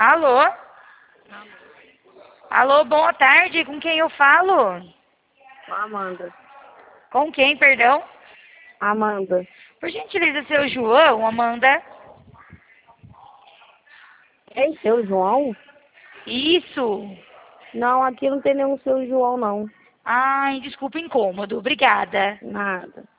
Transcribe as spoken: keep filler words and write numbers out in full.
Alô? Alô, boa tarde. Com quem eu falo? Amanda. Com quem, perdão? Amanda. Por gentileza, seu João, Amanda? É seu João? Isso. Não, aqui não tem nenhum seu João, não. Ai, desculpa o incômodo. Obrigada. Nada.